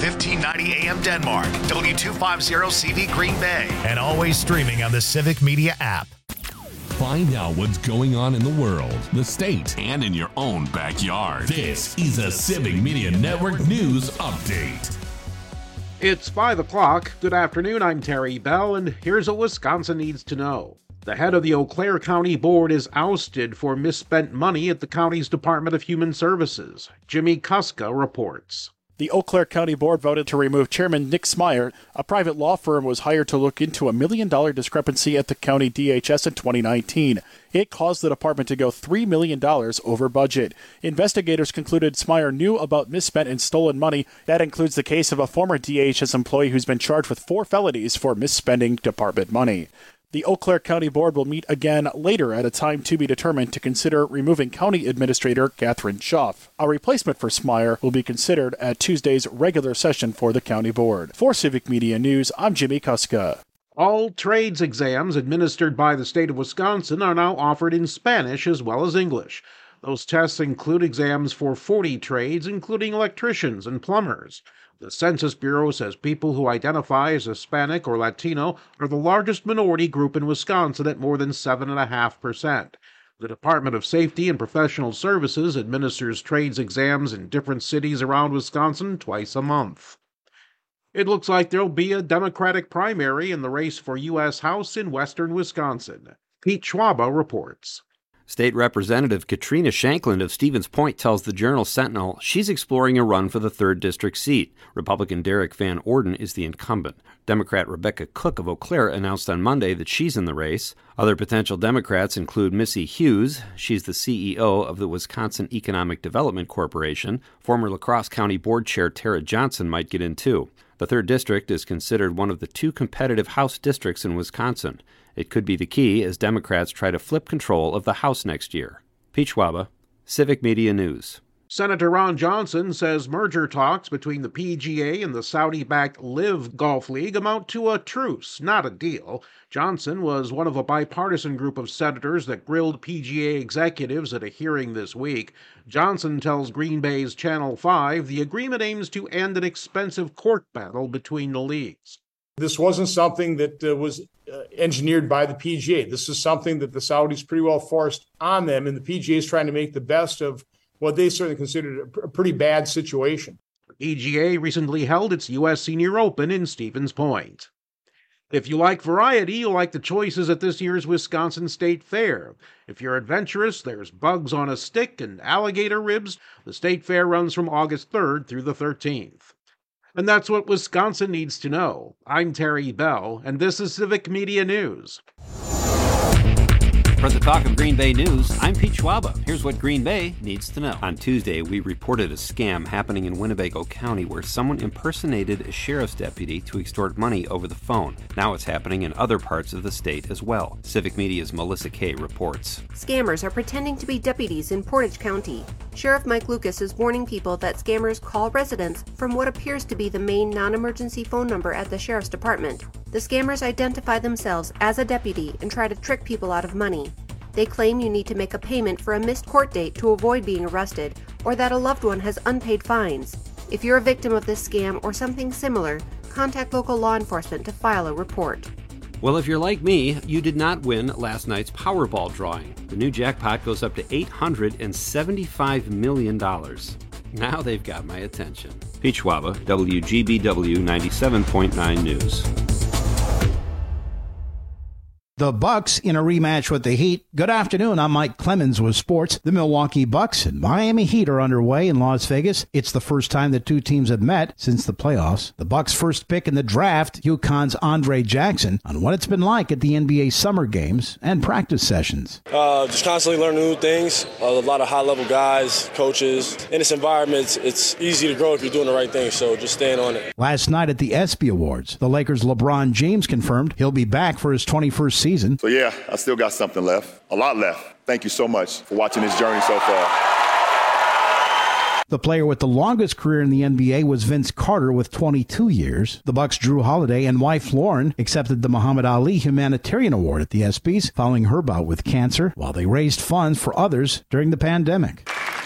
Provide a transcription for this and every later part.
1590 AM Denmark, W250CV Green Bay, and always streaming on the Civic Media app. Find out what's going on in the world, the state, and in your own backyard. This is a Civic Media Network News Update. It's 5 o'clock. Good afternoon, I'm Terry Bell, and here's what Wisconsin needs to know. The head of the Eau Claire County Board is ousted for misspent money at the county's Department of Human Services. Jimmy Kuska reports. The Eau Claire County Board voted to remove Chairman Nick Smyer. A private law firm was hired to look into a $1 million discrepancy at the county DHS in 2019. It caused the department to go $3 million over budget. Investigators concluded Smyer knew about misspent and stolen money. That includes the case of a former DHS employee who's been charged with 4 felonies for misspending department money. The Eau Claire County Board will meet again later at a time to be determined to consider removing County Administrator Catherine Schaff. A replacement for Smyer will be considered at Tuesday's regular session for the County Board. For Civic Media News, I'm Jimmy Kuska. All trades exams administered by the state of Wisconsin are now offered in Spanish as well as English. Those tests include exams for 40 trades, including electricians and plumbers. The Census Bureau says people who identify as Hispanic or Latino are the largest minority group in Wisconsin at more than 7.5%. The Department of Safety and Professional Services administers trades exams in different cities around Wisconsin twice a month. It looks like there'll be a Democratic primary in the race for U.S. House in western Wisconsin. Pete Schwaba reports. State Representative Katrina Shanklin of Stevens Point tells the Journal-Sentinel she's exploring a run for the 3rd District seat. Republican Derek Van Orden is the incumbent. Democrat Rebecca Cook of Eau Claire announced on Monday that she's in the race. Other potential Democrats include Missy Hughes. She's the CEO of the Wisconsin Economic Development Corporation. Former La Crosse County Board Chair Tara Johnson might get in too. The 3rd District is considered one of the 2 competitive House districts in Wisconsin. It could be the key as Democrats try to flip control of the House next year. Pete Schwaba, Civic Media News. Senator Ron Johnson says merger talks between the PGA and the Saudi-backed LIV Golf League amount to a truce, not a deal. Johnson was one of a bipartisan group of senators that grilled PGA executives at a hearing this week. Johnson tells Green Bay's Channel 5 the agreement aims to end an expensive court battle between the leagues. This wasn't something that was engineered by the PGA. This is something that the Saudis pretty well forced on them, and the PGA is trying to make the best of what they certainly considered a pretty bad situation. The PGA recently held its U.S. Senior Open in Stevens Point. If you like variety, you'll like the choices at this year's Wisconsin State Fair. If you're adventurous, there's bugs on a stick and alligator ribs. The State Fair runs from August 3rd through the 13th. And that's what Wisconsin needs to know. I'm Terry Bell, and this is Civic Media News. For the talk of Green Bay news, I'm Pete Schwaba. Here's what Green Bay needs to know. On Tuesday, we reported a scam happening in Winnebago County where someone impersonated a sheriff's deputy to extort money over the phone. Now it's happening in other parts of the state as well. Civic Media's Melissa Kay reports. Scammers are pretending to be deputies in Portage County. Sheriff Mike Lucas is warning people that scammers call residents from what appears to be the main non-emergency phone number at the sheriff's department. The scammers identify themselves as a deputy and try to trick people out of money. They claim you need to make a payment for a missed court date to avoid being arrested, or that a loved one has unpaid fines. If you're a victim of this scam or something similar, contact local law enforcement to file a report. Well, if you're like me, you did not win last night's Powerball drawing. The new jackpot goes up to $875 million. Now they've got my attention. Pete Schwaba, WGBW 97.9 News. The Bucks in a rematch with the Heat. Good afternoon. I'm Mike Clemens with sports. The Milwaukee Bucks and Miami Heat are underway in Las Vegas. It's the first time the two teams have met since the playoffs. The Bucks' first pick in the draft, UConn's Andre Jackson, on what it's been like at the NBA summer games and practice sessions. Just constantly learning new things. A lot of high-level guys, coaches. In this environment, it's easy to grow if you're doing the right thing, so just staying on it. Last night at the ESPY Awards, the Lakers' LeBron James confirmed he'll be back for his 21st season. So yeah, I still got something left, a lot left. Thank you so much for watching this journey so far. The player with the longest career in the NBA was Vince Carter with 22 years. The Bucks' Drew Holiday and wife Lauren accepted the Muhammad Ali Humanitarian Award at the ESPYs following her bout with cancer while they raised funds for others during the pandemic.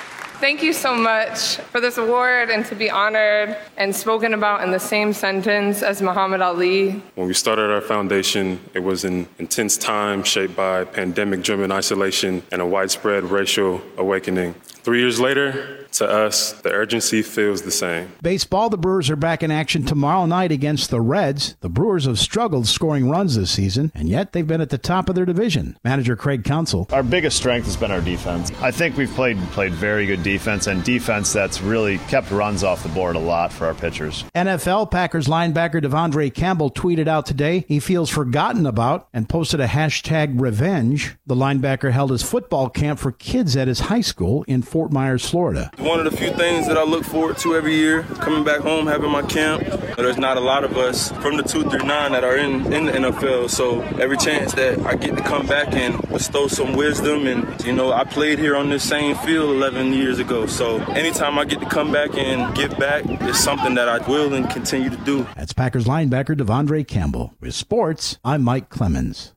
Thank you so much for this award and to be honored and spoken about in the same sentence as Muhammad Ali. When we started our foundation, it was an intense time shaped by pandemic-driven isolation and a widespread racial awakening. 3 years later, to us, the urgency feels the same. Baseball, the Brewers are back in action tomorrow night against the Reds. The Brewers have struggled scoring runs this season, and yet they've been at the top of their division. Manager Craig Counsell. Our biggest strength has been our defense. I think we've played very good defense, and defense that's really kept runs off the board a lot for our pitchers. NFL, Packers linebacker Devondre Campbell tweeted out today he feels forgotten about and posted a hashtag revenge. The linebacker held his football camp for kids at his high school in Fort Myers, Florida. One of the few things that I look forward to every year, coming back home, having my camp. There's not a lot of us from the 2 through 9 that are in the NFL, so every chance that I get to come back and bestow some wisdom, and I played here on this same field 11 years ago, so anytime I get to come back and give back, it's something that I will and continue to do. That's Packers linebacker Devondre Campbell. With sports, I'm Mike Clemens.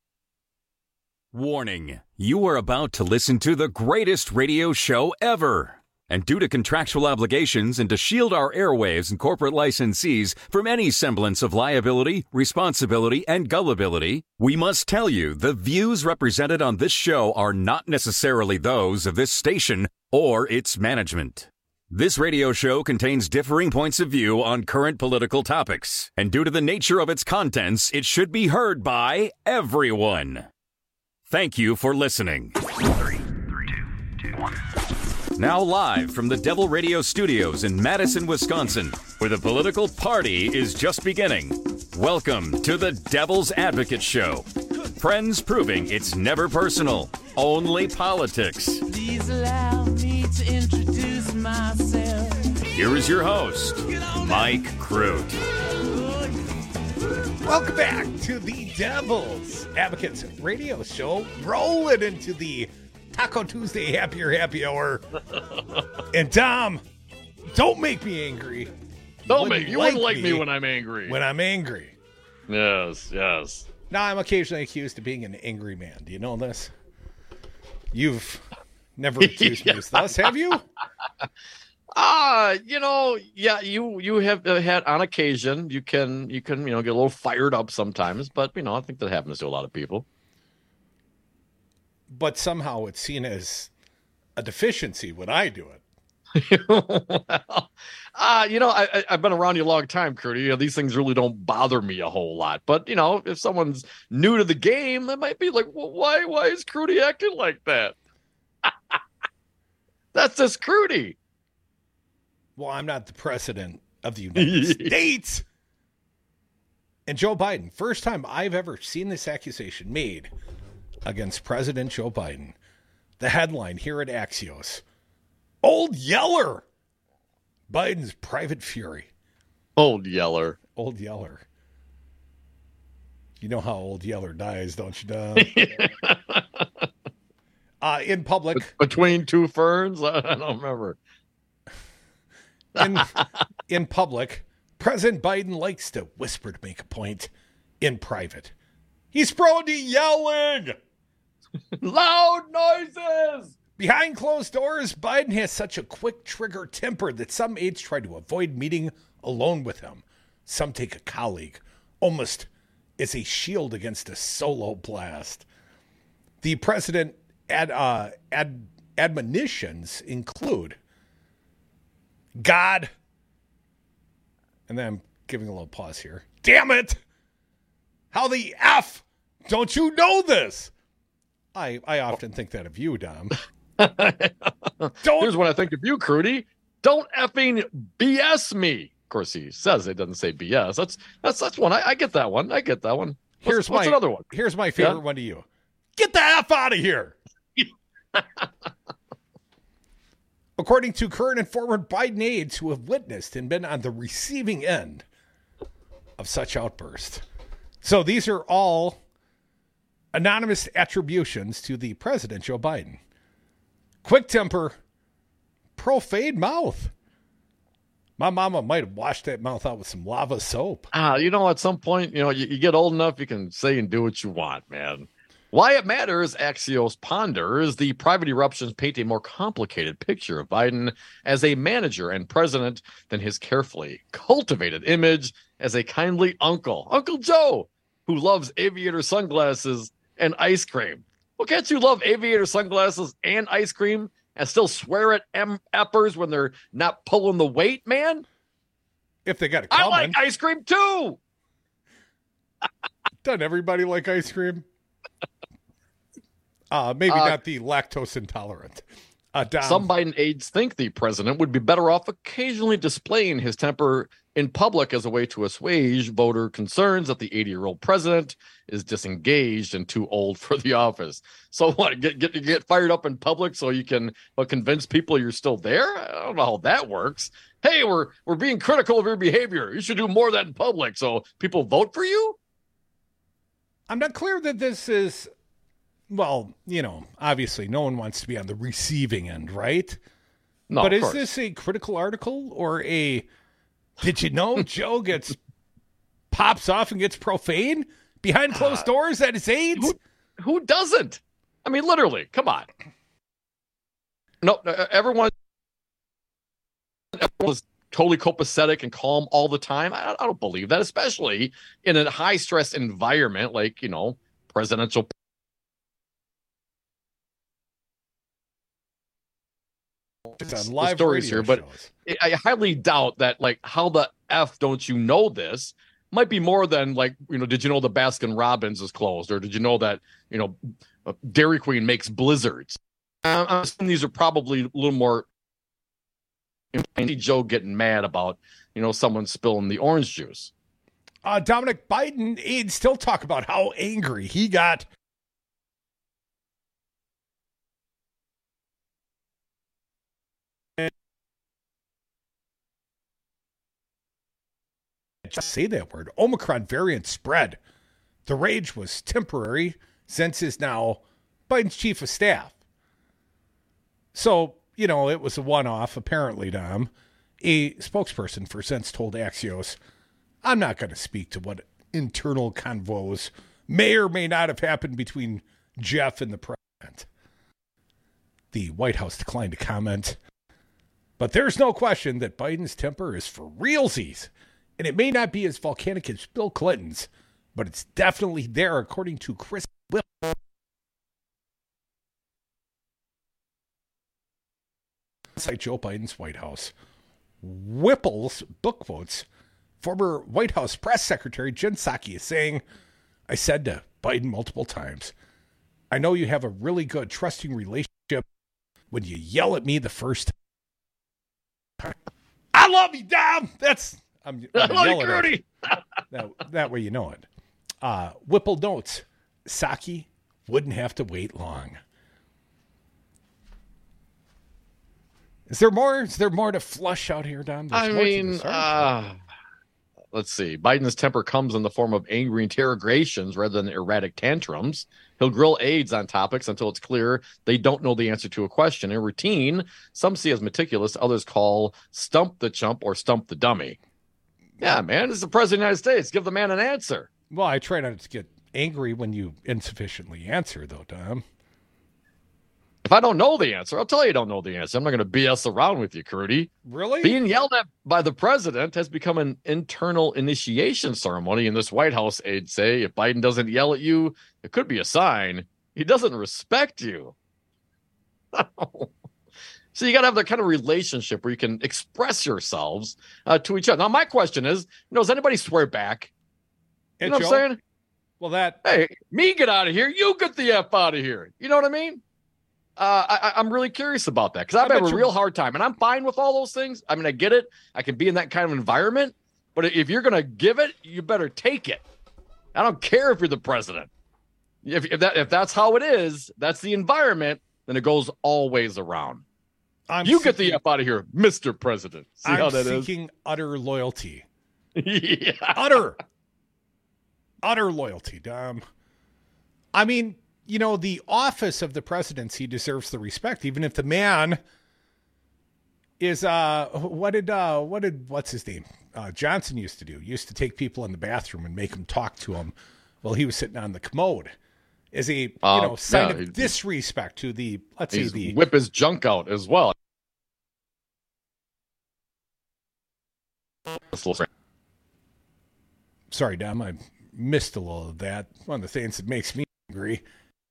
Warning, you are about to listen to the greatest radio show ever. And due to contractual obligations and to shield our airwaves and corporate licensees from any semblance of liability, responsibility, and gullibility, we must tell you the views represented on this show are not necessarily those of this station or its management. This radio show contains differing points of view on current political topics, and due to the nature of its contents, it should be heard by everyone. Thank you for listening. 3, 2, 1. Now live from the Devil Radio Studios in Madison, Wisconsin, where the political party is just beginning. Welcome to the Devil's Advocate Show. Friends proving it's never personal, only politics. Please allow me to introduce myself. Here is your host, Mike Crute. Welcome back to the Devil's Advocates Radio Show. Rolling into the Taco Tuesday Happy Hour. And Tom, don't make me angry. You wouldn't like me when I'm angry. When I'm angry. Yes. Now, I'm occasionally accused of being an angry man. Do you know this? You've never accused me of this, have you? You have had on occasion. You can get a little fired up sometimes, but I think that happens to a lot of people. But somehow it's seen as a deficiency when I do it. I've been around you a long time, Curdy. These things really don't bother me a whole lot. But, if someone's new to the game, they might be like, well, why is Crudy acting like that? That's just Crudy. Well, I'm not the president of the United States. And Joe Biden, first time I've ever seen this accusation made against President Joe Biden. The headline here at Axios: Old Yeller, Biden's private fury. Old Yeller. You know how Old Yeller dies, don't you, Dom? In public. Between two ferns? I don't remember. In public, President Biden likes to whisper to make a point. In private, he's prone to yelling. Loud noises! Behind closed doors, Biden has such a quick trigger temper that some aides try to avoid meeting alone with him. Some take a colleague, almost as a shield against a solo blast. The president admonitions include God, and then I'm giving a little pause here. Damn it! How the F don't you know this? I often think that of you, Dom. Here's what I think of you, Crudy. Don't effing BS me. Of course, he says it doesn't say BS. That's one. I get that one. What's another one? Here's my favorite one to you. Get the F out of here. According to current and former Biden aides who have witnessed and been on the receiving end of such outbursts. So these are all anonymous attributions to the president, Joe Biden. Quick temper, profane mouth. My mama might have washed that mouth out with some lava soap. At some point, you get old enough, you can say and do what you want, man. Why it matters, Axios ponders. The private eruptions paint a more complicated picture of Biden as a manager and president than his carefully cultivated image as a kindly uncle, Uncle Joe, who loves aviator sunglasses and ice cream. Well, can't you love aviator sunglasses and ice cream and still swear at M-uppers when they're not pulling the weight, man? If they got it I coming. like ice cream too. Doesn't everybody like ice cream? Maybe not the lactose intolerant. Dom. Some Biden aides think the president would be better off occasionally displaying his temper in public as a way to assuage voter concerns that the 80-year-old president is disengaged and too old for the office. So what? Get fired up in public so you can convince people you're still there? I don't know how that works. Hey, we're being critical of your behavior. You should do more of that in public so people vote for you. I'm not clear that this is. Well, obviously no one wants to be on the receiving end, right? No, but of is course. this a critical article or a, did you know Joe pops off and gets profane behind closed doors at his aides? Who doesn't? I mean, literally, come on. No, everyone was totally copacetic and calm all the time. I don't believe that, especially in a high-stress environment like, presidential. On live stories radio here, but shows. I highly doubt that, like, how the F don't you know this might be more than, like, did you know the Baskin Robbins is closed? Or did you know that, Dairy Queen makes blizzards? I'm assuming these are probably a little more Joe getting mad about, someone spilling the orange juice. Dominic, Biden aides still talk about how angry he got. Just say that word. Omicron variant spread. The rage was temporary. Sense is now Biden's chief of staff. So, it was a one-off, apparently, Dom. A spokesperson for Sense told Axios, I'm not going to speak to what internal convos may or may not have happened between Jeff and the president. The White House declined to comment. But there's no question that Biden's temper is for realsies. And it may not be as volcanic as Bill Clinton's, but it's definitely there, according to Chris Whipple. Inside Joe Biden's White House. Whipple's book quotes former White House press secretary Jen Psaki is saying, I said to Biden multiple times, I know you have a really good, trusting relationship when you yell at me the first time. I love you, Dom! I'm yelling Rudy. That way you know it. Whipple notes, Psaki wouldn't have to wait long. Is there more? Is there more to flush out here, Dom? Let's see. Biden's temper comes in the form of angry interrogations rather than erratic tantrums. He'll grill aides on topics until it's clear they don't know the answer to a question. In routine, some see as meticulous, others call stump the chump or stump the dummy. Yeah, man, this is the president of the United States. Give the man an answer. Well, I try not to get angry when you insufficiently answer, though, Dom. If I don't know the answer, I'll tell you I don't know the answer. I'm not going to BS around with you, Crudy. Really? Being yelled at by the president has become an internal initiation ceremony in this White House, aides say. If Biden doesn't yell at you, it could be a sign he doesn't respect you. So you got to have that kind of relationship where you can express yourselves to each other. Now, my question is, does anybody swear back? You know what I'm saying? Well, hey, me get out of here. You get the F out of here. You know what I mean? I'm really curious about that because I've had a real hard time, and I'm fine with all those things. I mean, I get it. I can be in that kind of environment, but if you're going to give it, you better take it. I don't care if you're the president. If that's how it is, that's the environment, then it goes always around. Get the F out of here, Mr. President. See how that is? I'm seeking utter loyalty. Yeah. Utter loyalty, Dom. I mean, the office of the presidency deserves the respect, even if the man is what's his name? Johnson used to do. He used to take people in the bathroom and make them talk to him while he was sitting on the commode. as a sign of disrespect to the, let's say, the whip his junk out as well. Sorry, Dom, I missed a little of that. One of the things that makes me angry.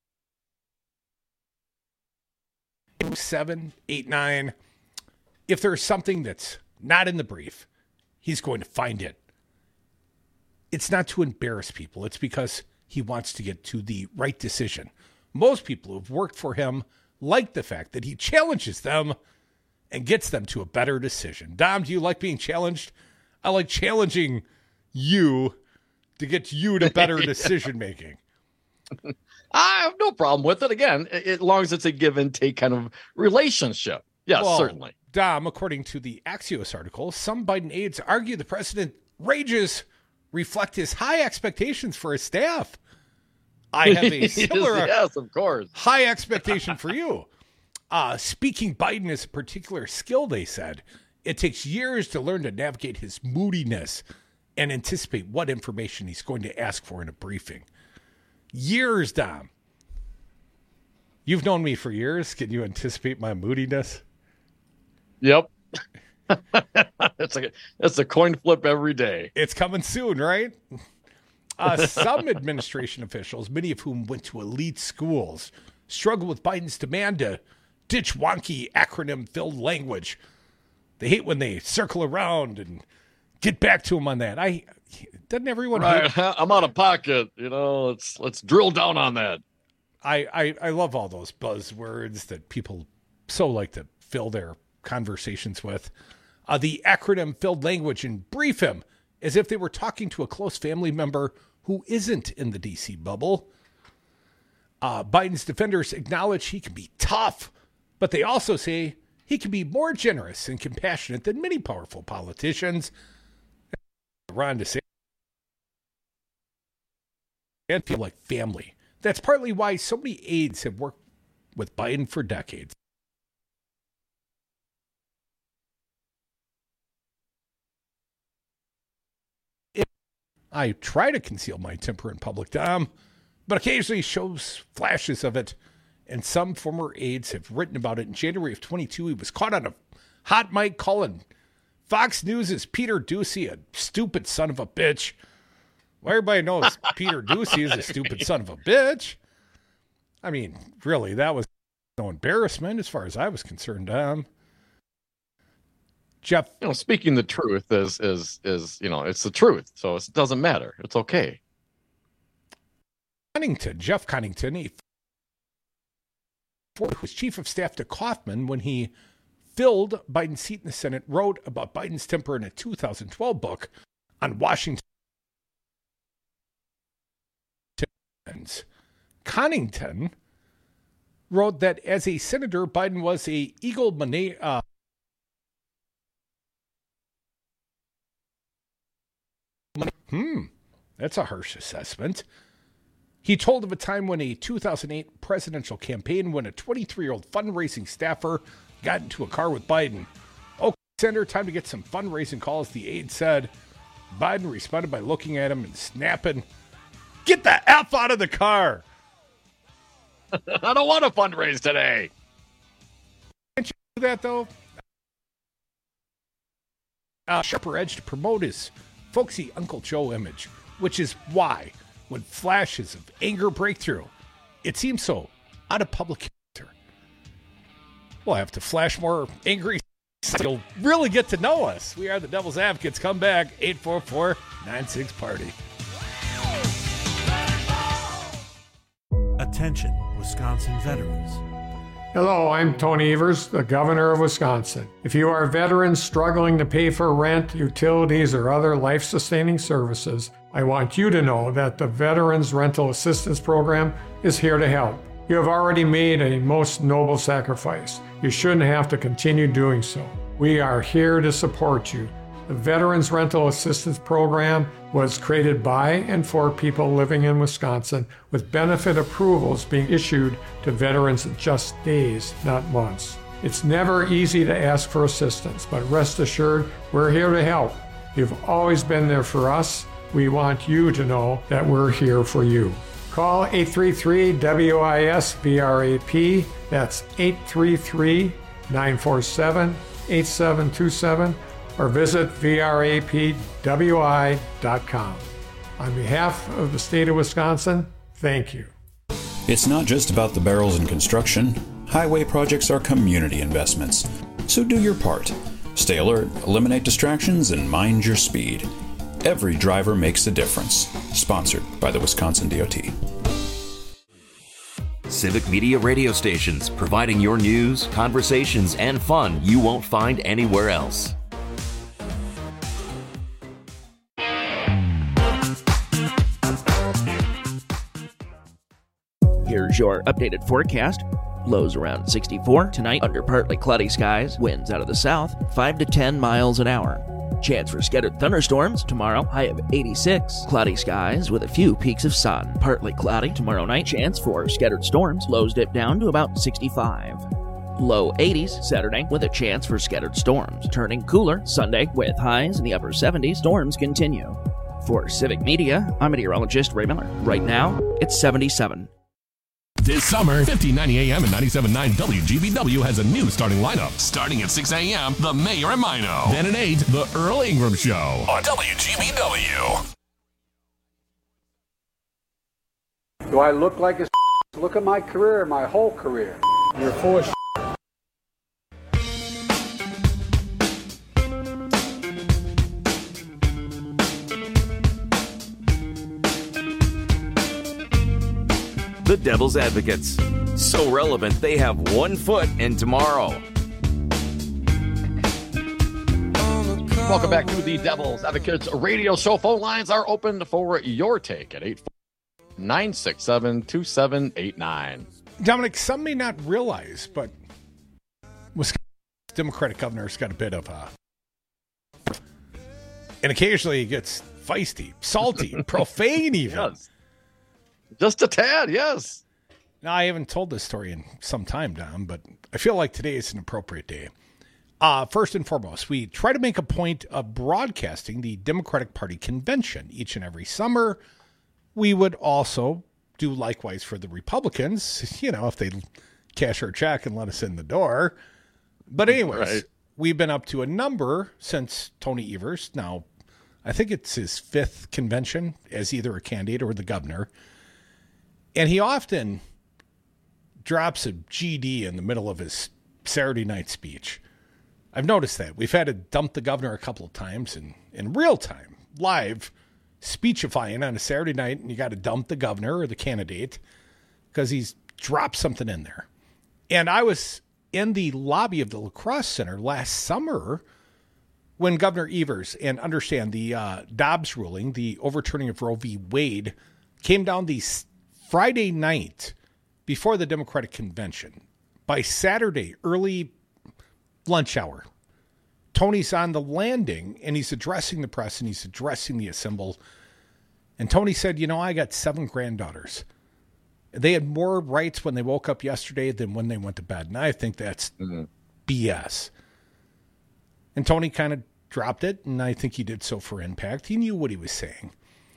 7, 8, 9. If there's something that's not in the brief, he's going to find it. It's not to embarrass people. It's because he wants to get to the right decision. Most people who've worked for him like the fact that he challenges them and gets them to a better decision. Dom, do you like being challenged? I like challenging you to get you to better decision-making. I have no problem with it. Again, as long as it's a give and take kind of relationship. Yes, certainly. Dom, according to the Axios article, some Biden aides argue the president's rages reflect his high expectations for his staff. I have a similar yes, of course. high expectation for you. Speaking Biden is a particular skill, they said. It takes years to learn to navigate his moodiness and anticipate what information he's going to ask for in a briefing. Years, Dom. You've known me for years. Can you anticipate my moodiness? Yep. It's a coin flip every day. It's coming soon, right? Some administration officials, many of whom went to elite schools, struggle with Biden's demand to ditch wonky acronym-filled language. They hate when they circle around and get back to him on that. Doesn't everyone? Right. I'm out of pocket. Let's drill down on that. I love all those buzzwords that people so like to fill their conversations with. The acronym-filled language and brief him as if they were talking to a close family member who isn't in the D.C. bubble. Biden's defenders acknowledge he can be tough, but they also say he can be more generous and compassionate than many powerful politicians. Ron DeSantis and feel like family. That's partly why so many aides have worked with Biden for decades. I try to conceal my temper in public, Dom, but occasionally shows flashes of it, and some former aides have written about it. In January of 22, he was caught on a hot mic calling Fox News' Peter Doocy a stupid son of a bitch. Well, everybody knows Peter Doocy is a stupid son of a bitch. I mean, really, that was no embarrassment as far as I was concerned, Dom. Jeff, speaking the truth is it's the truth, so it doesn't matter. It's okay. Jeff Connington, who was chief of staff to Kaufman when he filled Biden's seat in the Senate, wrote about Biden's temper in a 2012 book on Washington. Connington wrote that as a senator, Biden was a egomaniac. That's a harsh assessment. He told of a time when a 2008 presidential campaign when a 23-year-old fundraising staffer got into a car with Biden. Okay, Senator, time to get some fundraising calls, the aide said. Biden responded by looking at him and snapping, "Get the F out of the car." I don't want to fundraise today. Can't you do that, though? Sharper edge to promote his folksy Uncle Joe image, which is why, when flashes of anger break through, it seems so out of public character. We'll have to flash more angry so you'll really get to know us. We are the Devil's Advocates. Come back, 844-96-PARTY. Attention, Wisconsin veterans. Hello, I'm Tony Evers, the Governor of Wisconsin. If you are veterans struggling to pay for rent, utilities, or other life-sustaining services, I want you to know that the Veterans Rental Assistance Program is here to help. You have already made a most noble sacrifice. You shouldn't have to continue doing so. We are here to support you. The Veterans Rental Assistance Program was created by and for people living in Wisconsin, with benefit approvals being issued to veterans in just days, not months. It's never easy to ask for assistance, but rest assured, we're here to help. You've always been there for us. We want you to know that we're here for you. Call 833-WIS-VRAP. That's 833-947-8727 or visit VRAPWI.com. On behalf of the state of Wisconsin, thank you. It's not just about the barrels in construction. Highway projects are community investments. So do your part. Stay alert, eliminate distractions, and mind your speed. Every driver makes a difference. Sponsored by the Wisconsin DOT. Civic Media radio stations, providing your news, conversations, and fun you won't find anywhere else. Here's your updated forecast. Lows around 64 tonight under partly cloudy skies. Winds out of the south 5 to 10 miles an hour. Chance for scattered thunderstorms tomorrow, high of 86. Cloudy skies with a few peaks of sun. Partly cloudy tomorrow night. Chance for scattered storms. Lows dip down to about 65. Low 80s Saturday with a chance for scattered storms. Turning cooler Sunday with highs in the upper 70s. Storms continue. For Civic Media, I'm meteorologist Ray Miller. Right now, it's 77. This summer, 1590 AM and 97.9 WGBW has a new starting lineup. Starting at 6 a.m., The Mayor and Mino. Then at 8, The Earl Ingram Show on WGBW. Do I look like a Look at my career, my whole career. You're full of The Devil's Advocates. So relevant, they have 1 foot in tomorrow. Welcome back to the Devil's Advocates radio show. Phone lines are open for your take at 849-667-2789. Dominic, some may not realize, but Wisconsin's Democratic governor's got a bit of a... And occasionally he gets feisty, salty, profane even. Yes. Just a tad, yes. Now, I haven't told this story in some time, Dom, but I feel like today is an appropriate day. First and foremost, we try to make a point of broadcasting the Democratic Party convention each and every summer. We would also do likewise for the Republicans, you know, if they cash our check and let us in the door. But anyways, right. We've been up to a number since Tony Evers. Now, I think it's his 5th convention as either a candidate or the governor. And he often drops a GD in the middle of his Saturday night speech. I've noticed that. We've had to dump the governor a couple of times in real time, live, speechifying on a Saturday night, and you got to dump the governor or the candidate because he's dropped something in there. And I was in the lobby of the La Crosse Center last summer when Governor Evers, and understand the Dobbs ruling, the overturning of Roe v. Wade, came down the Friday night before the Democratic convention. By Saturday, early lunch hour, Tony's on the landing and he's addressing the press and he's addressing the assemble. And Tony said, you know, I got 7 granddaughters. They had more rights when they woke up yesterday than when they went to bed. And I think that's BS. And Tony kind of dropped it, and I think he did so for impact. He knew what he was saying.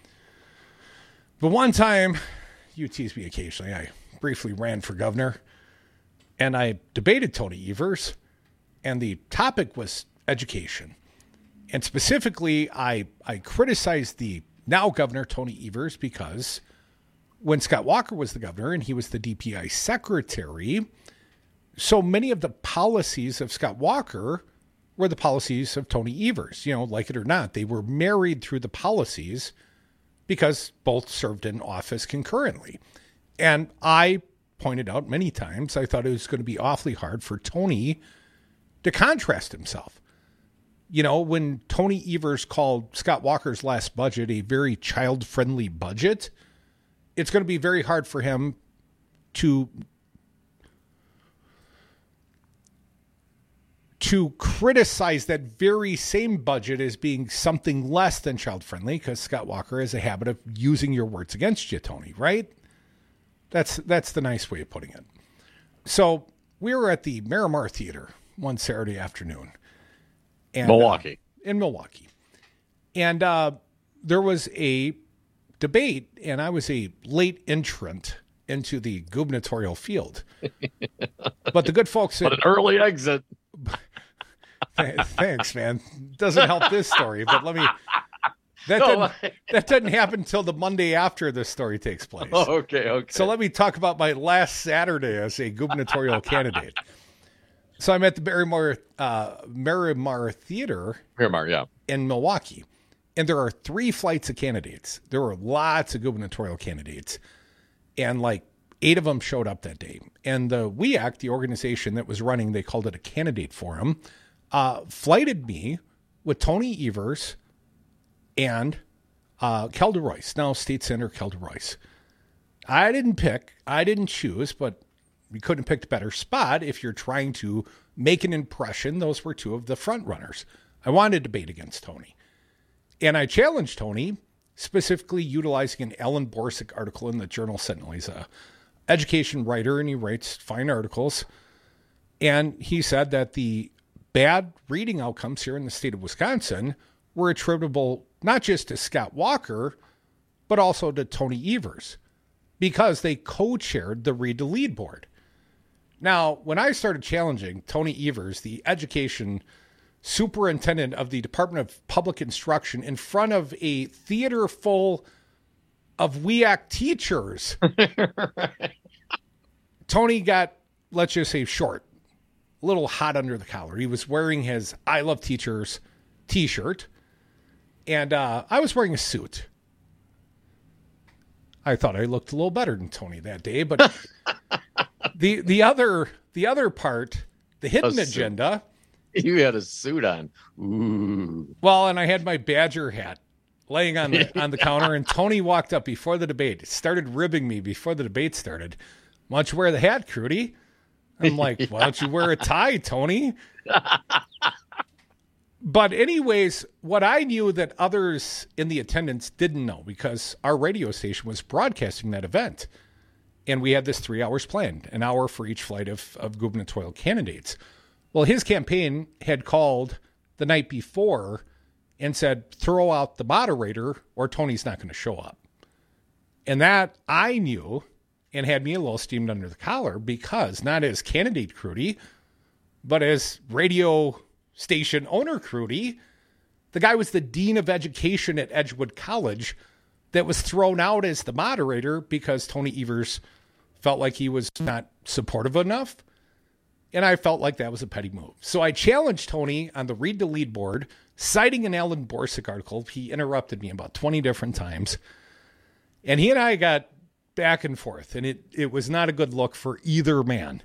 But one time, you tease me occasionally, I briefly ran for governor, and I debated Tony Evers, and the topic was education. And specifically, I criticized the now governor, Tony Evers, because when Scott Walker was the governor and he was the DPI secretary, so many of the policies of Scott Walker were the policies of Tony Evers. You know, like it or not, they were married through the policies because both served in office concurrently. And I pointed out many times, I thought it was going to be awfully hard for Tony to contrast himself. You know, when Tony Evers called Scott Walker's last budget a very child-friendly budget, it's going to be very hard for him to criticize that very same budget as being something less than child-friendly, because Scott Walker has a habit of using your words against you, Tony, right? That's the nice way of putting it. So we were at the Miramar Theater one Saturday afternoon. And, Milwaukee. In Milwaukee. And there was a debate, and I was a late entrant into the gubernatorial field. But the good folks What an early exit. Thanks, man. Doesn't help this story, but let me... That doesn't happen until the Monday after this story takes place. Oh, okay. So let me talk about my last Saturday as a gubernatorial candidate. So I'm at the Miramar Theater in Milwaukee. And there are 3 flights of candidates. There were lots of gubernatorial candidates. And like 8 of them showed up that day. And the WEAC, the organization that was running, they called it a candidate forum, flighted me with Tony Evers and Kelda Royce, now State Senator Kelda Royce. I didn't choose, but we couldn't have picked a better spot if you're trying to make an impression. Those were 2 of the front runners. I wanted to debate against Tony. And I challenged Tony, specifically utilizing an Alan Borsick article in the Journal Sentinel. He's an education writer, and he writes fine articles. And he said that the bad reading outcomes here in the state of Wisconsin were attributable not just to Scott Walker, but also to Tony Evers, because they co-chaired the Read to Lead board. Now, when I started challenging Tony Evers, the education superintendent of the Department of Public Instruction, in front of a theater full of WEAC teachers, Tony got, let's just say, short, a little hot under the collar. He was wearing his I Love Teachers t-shirt, and I was wearing a suit. I thought I looked a little better than Tony that day, but the other part, the hidden agenda. You had a suit on. Ooh. Well, and I had my Badger hat laying on the counter, and Tony walked up before the debate, started ribbing me before the debate started. Why don't you wear the hat, Crudy? I'm like, why don't you wear a tie, Tony? But anyways, what I knew that others in the attendance didn't know, because our radio station was broadcasting that event. And we had this 3 hours planned, an hour for each flight of gubernatorial candidates. Well, his campaign had called the night before and said, throw out the moderator or Tony's not going to show up. And that I knew and had me a little steamed under the collar, because not as candidate Crudy, but as radio station owner Crudy, the guy was the dean of education at Edgewood College that was thrown out as the moderator because Tony Evers felt like he was not supportive enough. And I felt like that was a petty move. So I challenged Tony on the Read to Lead board, citing an Alan Borsick article. He interrupted me about 20 different times. And he and I got back and forth, and it was not a good look for either man.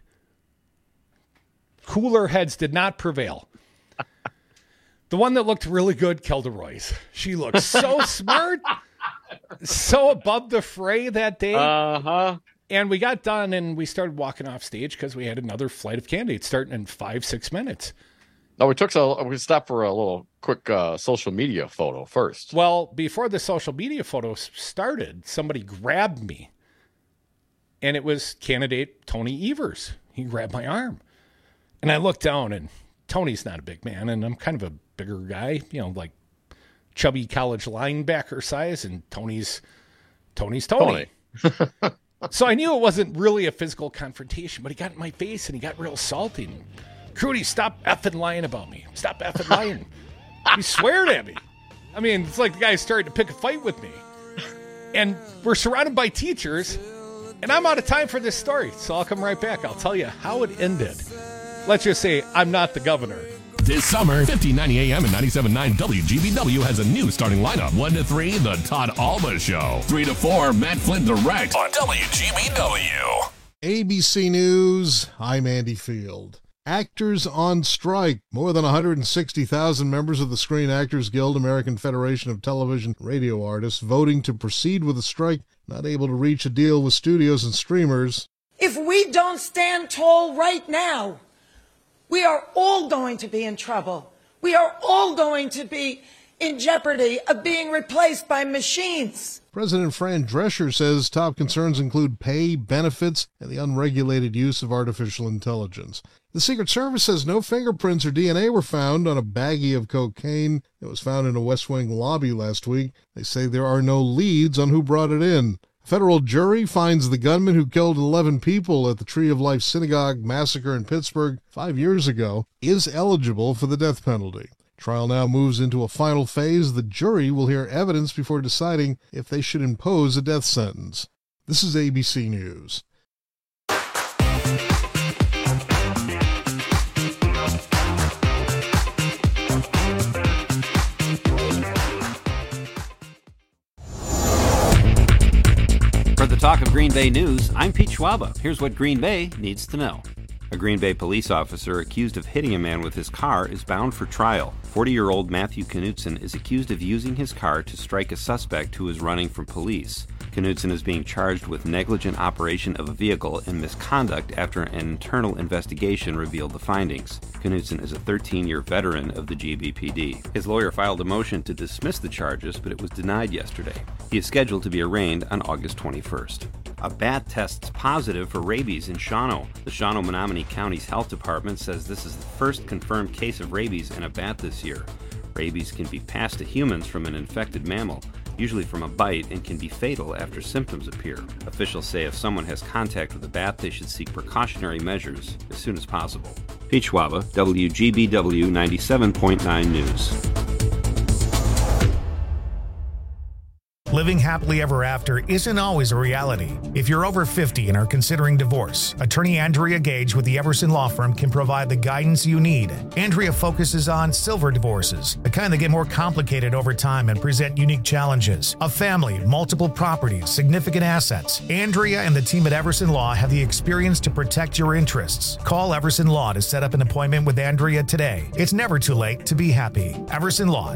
Cooler heads did not prevail. The one that looked really good, Kelda Royce. She looked so smart, so above the fray that day. Uh-huh. And we got done, and we started walking off stage because we had another flight of candidates starting in 5-6 minutes. No, we stopped for a little quick social media photo first. Well, before the social media photo started, somebody grabbed me, and it was candidate Tony Evers. He grabbed my arm, and I looked down, and Tony's not a big man, and I'm kind of a bigger guy, like chubby college linebacker size, and Tony's Tony. So I knew it wasn't really a physical confrontation, but he got in my face and he got real salty. Crudy, stop effing lying about me. Stop effing lying. He sweared at me. I mean, it's like the guy started to pick a fight with me. And we're surrounded by teachers, and I'm out of time for this story, so I'll come right back. I'll tell you how it ended. Let's just say I'm not the governor. This summer, 1590 AM and 97.9 WGBW has a new starting lineup. 1 to 3, The Todd Alba Show. 3 to 4, Matt Flynn Direct on WGBW. ABC News, I'm Andy Field. Actors on strike. More than 160,000 members of the Screen Actors Guild, American Federation of Television Radio Artists, voting to proceed with the strike, not able to reach a deal with studios and streamers. If we don't stand tall right now, we are all going to be in trouble. We are all going to be in jeopardy of being replaced by machines. President Fran Drescher says top concerns include pay, benefits, and the unregulated use of artificial intelligence. The Secret Service says no fingerprints or DNA were found on a baggie of cocaine that was found in a West Wing lobby last week. They say there are no leads on who brought it in. A federal jury finds the gunman who killed 11 people at the Tree of Life Synagogue massacre in Pittsburgh 5 years ago is eligible for the death penalty. Trial now moves into a final phase. The jury will hear evidence before deciding if they should impose a death sentence. This is ABC News. For the Talk of Green Bay News, I'm Pete Schwaba. Here's what Green Bay needs to know. A Green Bay police officer accused of hitting a man with his car is bound for trial. 40-year-old Matthew Knutson is accused of using his car to strike a suspect who is running from police. Knutson is being charged with negligent operation of a vehicle and misconduct after an internal investigation revealed the findings. Knutson is a 13-year veteran of the GBPD. His lawyer filed a motion to dismiss the charges, but it was denied yesterday. He is scheduled to be arraigned on August 21st. A bat tests positive for rabies in Shawano. The Shawano-Menominee County's health department says this is the first confirmed case of rabies in a bat this year. Rabies can be passed to humans from an infected mammal, usually from a bite, and can be fatal after symptoms appear. Officials say if someone has contact with a bat, they should seek precautionary measures as soon as possible. Pete Schwaba, WGBW 97.9 News. Living happily ever after isn't always a reality. If you're over 50 and are considering divorce, attorney Andrea Gage with the Everson Law Firm can provide the guidance you need. Andrea focuses on silver divorces, the kind that get more complicated over time and present unique challenges. A family, multiple properties, significant assets. Andrea and the team at Everson Law have the experience to protect your interests. Call Everson Law to set up an appointment with Andrea today. It's never too late to be happy. Everson Law,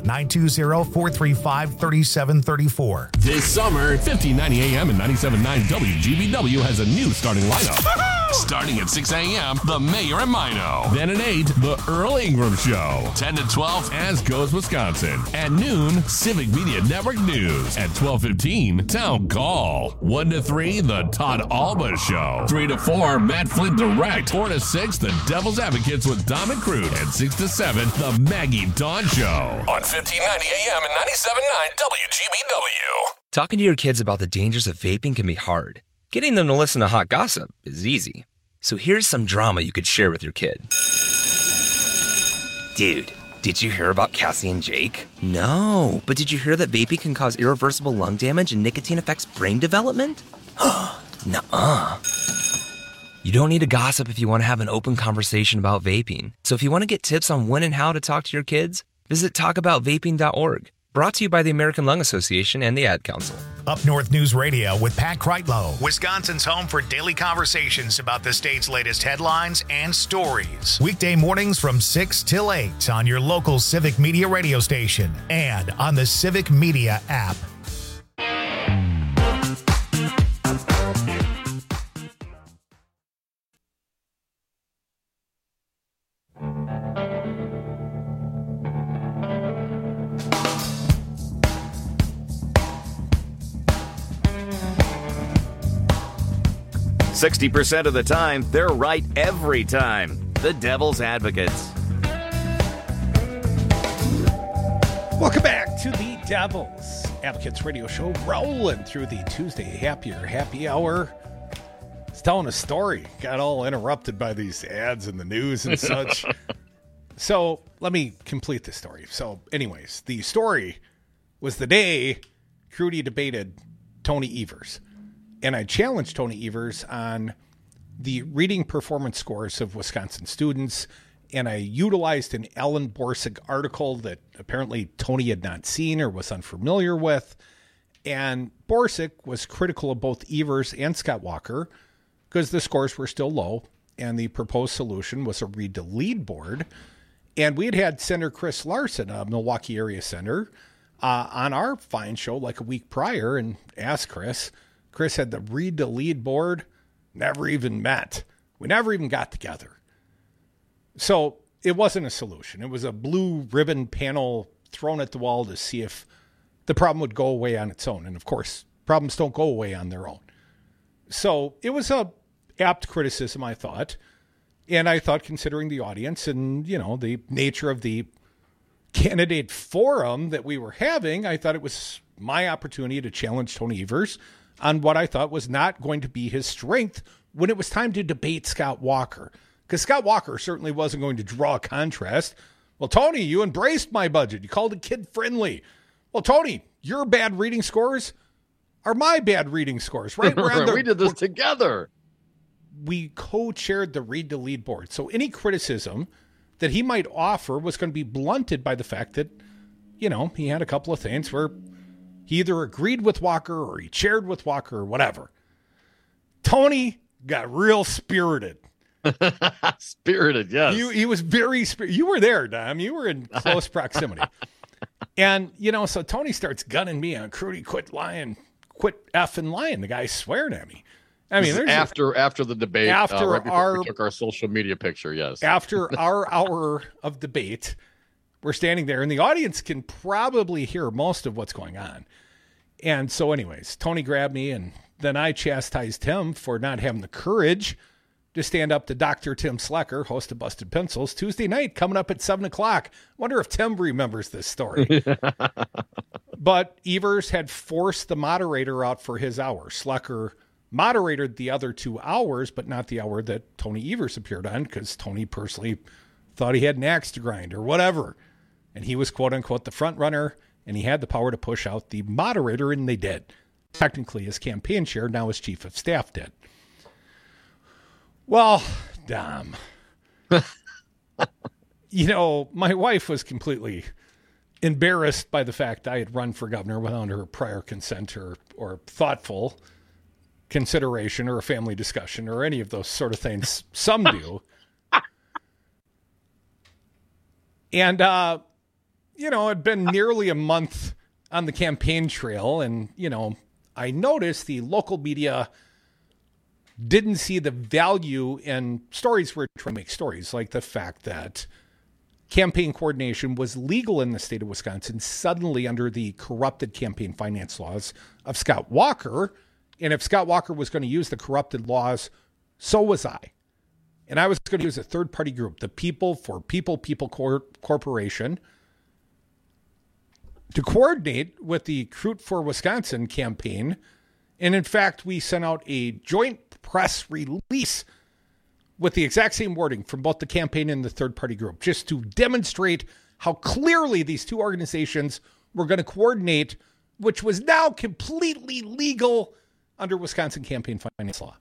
920-435-3734. This summer, 1590 AM and 97.9 WGBW has a new starting lineup. Starting at 6 a.m., The Mayor and Mino. Then at 8, The Earl Ingram Show. 10 to 12, As Goes Wisconsin. At noon, Civic Media Network News. At 12:15, Town Call. 1 to 3, The Todd Alba Show. 3 to 4, Matt Flint Direct. 4 to 6, The Devil's Advocates with Dom and Crude. And 6 to 7, The Maggie Dawn Show. On 1590 AM and 97.9 WGBW. Talking to your kids about the dangers of vaping can be hard. Getting them to listen to hot gossip is easy. So here's some drama you could share with your kid. Dude, did you hear about Cassie and Jake? No, but did you hear that vaping can cause irreversible lung damage and nicotine affects brain development? Nuh-uh. You don't need to gossip if you want to have an open conversation about vaping. So if you want to get tips on when and how to talk to your kids, visit talkaboutvaping.org. Brought to you by the American Lung Association and the Ad Council. Up North News Radio with Pat Kreitlow, Wisconsin's home for daily conversations about the state's latest headlines and stories. Weekday mornings from 6 till 8 on your local Civic Media radio station and on the Civic Media app. %60 of the time, they're right every time. The Devil's Advocates. Welcome back to the Devil's Advocates radio show, rolling through the Tuesday happy hour. It's telling a story. Got all interrupted by these ads in the news and such. So let me complete the story. So anyways, the story was the day Crudy debated Tony Evers. And I challenged Tony Evers on the reading performance scores of Wisconsin students. And I utilized an Ellen Borsig article that apparently Tony had not seen or was unfamiliar with. And Borsig was critical of both Evers and Scott Walker because the scores were still low. And the proposed solution was a read to lead board. And we had Senator Chris Larson, a Milwaukee area senator, on our fine show like a week prior and asked Chris. Chris had the read to lead board, never even met. We never even got together. So it wasn't a solution. It was a blue ribbon panel thrown at the wall to see if the problem would go away on its own. And of course, problems don't go away on their own. So it was a apt criticism, I thought. And I thought, considering the audience and, the nature of the candidate forum that we were having, I thought it was my opportunity to challenge Tony Evers on what I thought was not going to be his strength when it was time to debate Scott Walker. Because Scott Walker certainly wasn't going to draw a contrast. Well, Tony, you embraced my budget. You called it kid-friendly. Well, Tony, your bad reading scores are my bad reading scores, right? We did this together. We co-chaired the Read to Lead board. So any criticism that he might offer was going to be blunted by the fact that, he had a couple of things where he either agreed with Walker or he chaired with Walker or whatever. Tony got real spirited. Spirited, yes. He was very spirited. You were there, Dom. You were in close proximity. And, so Tony starts gunning me on Crudy, quit effing lying. The guy's swearing at me. I mean, there's after the debate, right we took our social media picture, yes. After our hour of debate, we're standing there, and the audience can probably hear most of what's going on. And so anyways, Tony grabbed me, and then I chastised him for not having the courage to stand up to Dr. Tim Slecker, host of Busted Pencils, Tuesday night, coming up at 7 o'clock. Wonder if Tim remembers this story. But Evers had forced the moderator out for his hour. Slecker moderated the other 2 hours, but not the hour that Tony Evers appeared on, because Tony personally thought he had an axe to grind or whatever. And he was, quote unquote, the front runner, and he had the power to push out the moderator, and they did. Technically, his campaign chair, now his chief of staff, did. Well, Dom, my wife was completely embarrassed by the fact I had run for governor without her prior consent or thoughtful consideration or a family discussion or any of those sort of things. Some do. And, it'd been nearly a month on the campaign trail. And, I noticed the local media didn't see the value in stories we're trying to make stories, like the fact that campaign coordination was legal in the state of Wisconsin suddenly under the corrupted campaign finance laws of Scott Walker. And if Scott Walker was going to use the corrupted laws, so was I. And I was going to use a third-party group, the People for People Corporation, to coordinate with the Recruit for Wisconsin campaign. And in fact, we sent out a joint press release with the exact same wording from both the campaign and the third-party group, just to demonstrate how clearly these two organizations were going to coordinate, which was now completely legal under Wisconsin campaign finance law.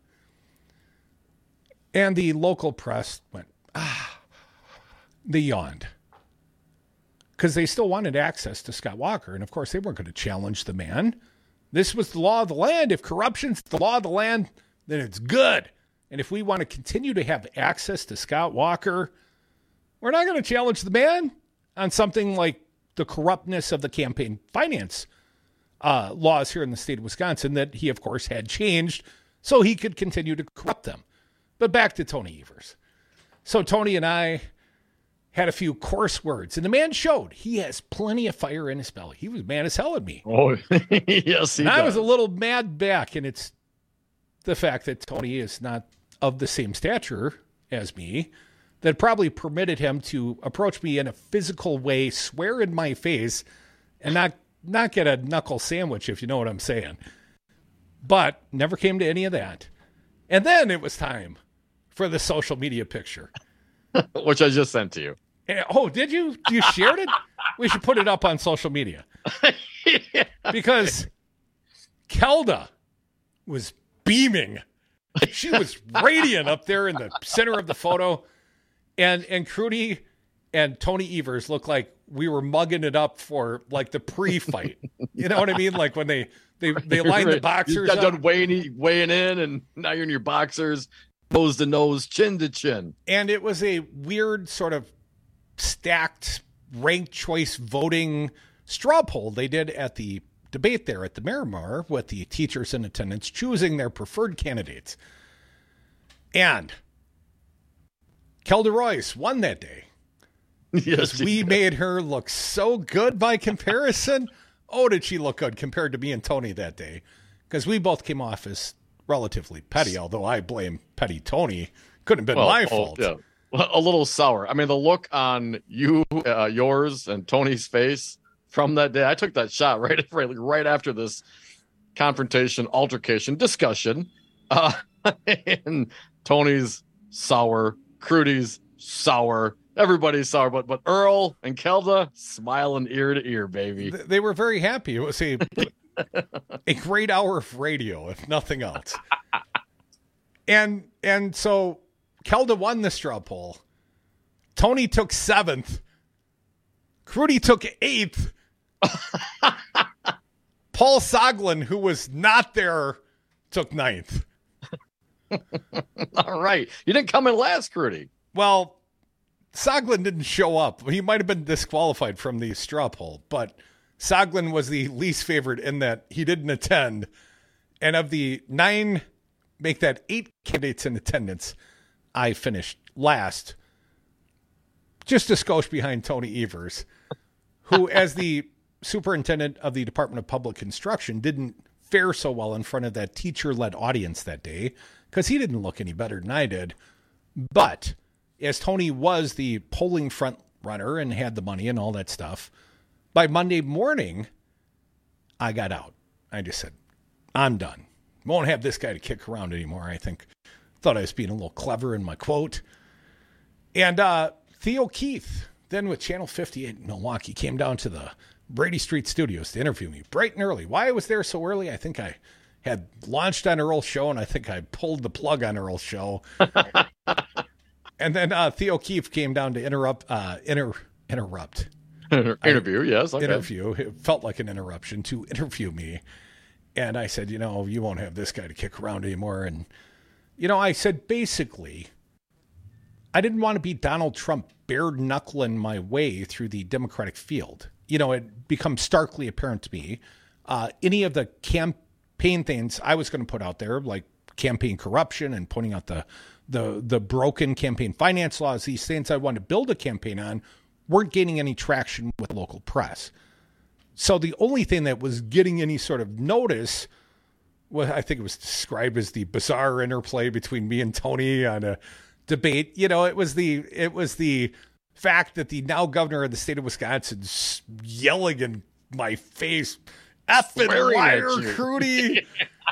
And the local press went, they yawned. Because they still wanted access to Scott Walker. And of course, they weren't going to challenge the man. This was the law of the land. If corruption's the law of the land, then it's good. And if we want to continue to have access to Scott Walker, we're not going to challenge the man on something like the corruptness of the campaign finance laws here in the state of Wisconsin that he, of course, had changed so he could continue to corrupt them. But back to Tony Evers. So Tony and I had a few coarse words, and the man showed he has plenty of fire in his belly. He was mad as hell at me. Oh, yes, he does. I was a little mad back, and it's the fact that Tony is not of the same stature as me that probably permitted him to approach me in a physical way, swear in my face, and not get a knuckle sandwich, if you know what I'm saying. But never came to any of that. And then it was time for the social media picture. Which I just sent to you. Oh, did you? You shared it? We should put it up on social media. Yeah. Because Kelda was beaming. She was radiant up there in the center of the photo. And Crudy and Tony Evers looked like we were mugging it up for like the pre-fight. You know what I mean? Like when they lined the boxers you got up. done weighing in, and now you're in your boxers. Nose to nose, chin to chin. And it was a weird sort of stacked ranked choice voting straw poll they did at the debate there at the Miramar with the teachers in attendance choosing their preferred candidates. And Kelda Royce won that day. Because we made her look so good by comparison. Oh, did she look good compared to me and Tony that day? Because we both came off as relatively petty, although I blame petty Tony. Couldn't have been my fault. Yeah. A little sour. I mean, the look on yours and Tony's face from that day. I took that shot right after this confrontation, altercation, discussion. And Tony's sour, Crudy's sour, everybody's sour, but Earl and Kelda smiling ear to ear, baby. They were very happy. It was a great hour of radio, if nothing else. And so Kelda won the straw poll. Tony took 7th. Crudy took 8th. Paul Soglin, who was not there, took 9th. All right. You didn't come in last, Crudy. Well, Soglin didn't show up. He might have been disqualified from the straw poll, but Soglin was the least favorite in that he didn't attend. And of the 9, make that 8 candidates in attendance, I finished last, just a skosh behind Tony Evers, who, as the superintendent of the Department of Public Construction, didn't fare so well in front of that teacher-led audience that day because he didn't look any better than I did. But as Tony was the polling front runner and had the money and all that stuff, by Monday morning, I got out. I just said, I'm done. Won't have this guy to kick around anymore. I thought I was being a little clever in my quote. And Theo Keith, then with Channel 58 in Milwaukee, came down to the Brady Street Studios to interview me bright and early. Why I was there so early, I think I had launched on Earl's show, and I think I pulled the plug on Earl's show. And then Theo Keith came down to interview. Yes. Okay. Interview. It felt like an interruption to interview me. And I said, you won't have this guy to kick around anymore. And, I said, basically, I didn't want to be Donald Trump bare-knuckling my way through the Democratic field. It becomes starkly apparent to me. Any of the campaign things I was going to put out there, like campaign corruption and pointing out the broken campaign finance laws, these things I wanted to build a campaign on, weren't gaining any traction with local press. So the only thing that was getting any sort of notice was, I think it was described as the bizarre interplay between me and Tony on a debate. It was the fact that the now governor of the state of Wisconsin yelling in my face, effing liar, Crudy.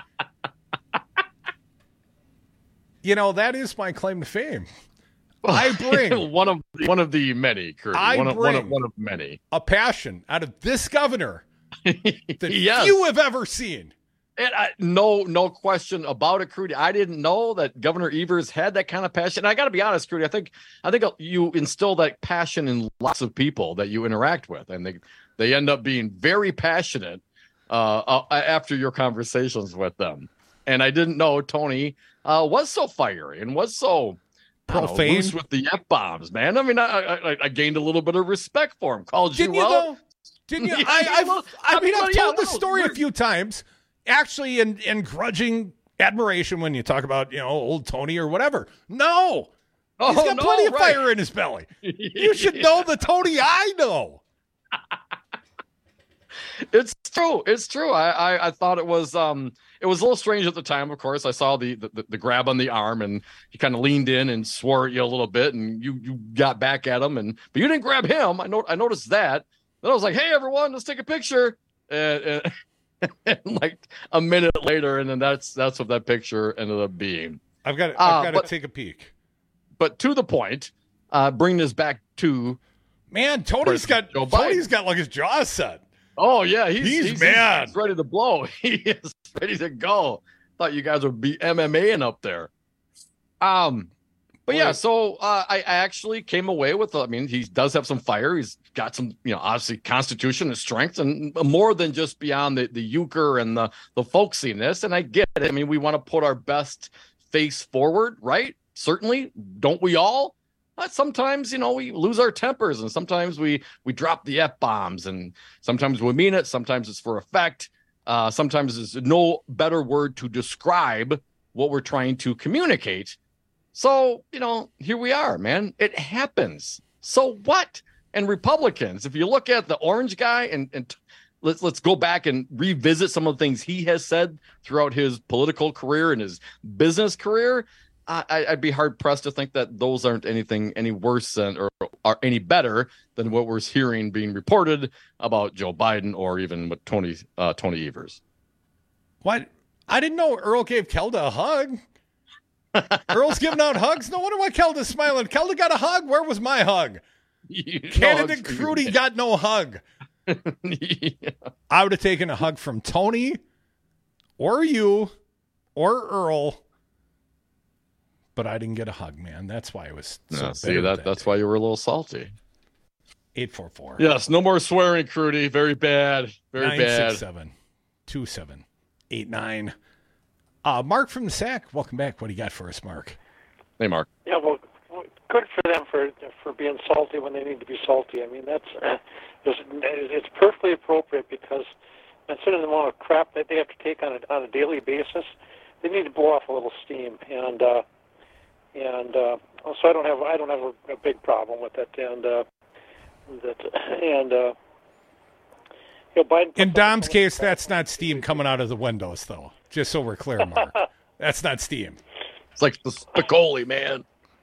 That is my claim to fame. I bring one of the many, Crudy. One of many. A passion out of this governor that few have ever seen. And no question about it, Crudy. I didn't know that Governor Evers had that kind of passion. And I got to be honest, Crudy. I think you instill that passion in lots of people that you interact with, and they end up being very passionate after your conversations with them. And I didn't know Tony was so fiery and was so profane with the F-bombs, man. I mean, I gained a little bit of respect for him. Didn't you, though? Didn't you? I've told this story a few times, actually, in grudging admiration when you talk about, old Tony or whatever. No. He's got plenty of fire in his belly. You should know the Tony I know. It's true. It's true. I thought it was a little strange at the time. Of course, I saw the grab on the arm, and he kind of leaned in and swore at you a little bit, and you got back at him, but you didn't grab him. I noticed that. Then I was like, "Hey, everyone, let's take a picture." And like a minute later, and then that's what that picture ended up being. I've got to take a peek. But to the point, bringing this back to Tony's got like his jaw set. Oh yeah, he's mad. He's ready to blow. He is ready to go. Thought you guys would be MMAing up there. But yeah, so I actually came away with. He does have some fire. He's got some, obviously constitution and strength, and more than just beyond the euchre and the folksiness. And I get it. We want to put our best face forward, right? Certainly, don't we all? But sometimes, we lose our tempers, and sometimes we drop the F-bombs, and sometimes we mean it. Sometimes it's for effect. Sometimes there's no better word to describe what we're trying to communicate. So, here we are, man. It happens. So what? And Republicans, if you look at the orange guy and let's go back and revisit some of the things he has said throughout his political career and his business career, I'd be hard pressed to think that those aren't any worse than or are any better than what we're hearing being reported about Joe Biden or even with Tony Evers. What? I didn't know Earl gave Kelda a hug. Earl's giving out hugs. No wonder why Kelda's smiling. Kelda got a hug. Where was my hug? Candidate Crudy got no hug. Yeah. I would have taken a hug from Tony or you or Earl, but I didn't get a hug, man. That's why I was so bitter. That's why you were a little salty. 844. Yes, no more swearing, Crudy. Very bad. Very bad. 967-2789. Mark from the Sac, welcome back. What do you got for us, Mark? Hey, Mark. Yeah, well, good for them for being salty when they need to be salty. I mean, it's perfectly appropriate because considering the amount of crap that they have to take on a daily basis, they need to blow off a little steam. And so I don't have a big problem with it. Biden. In Dom's case, that's not steam coming out of the windows, though. Just so we're clear, Mark. That's not steam. It's like the Spicoli, man.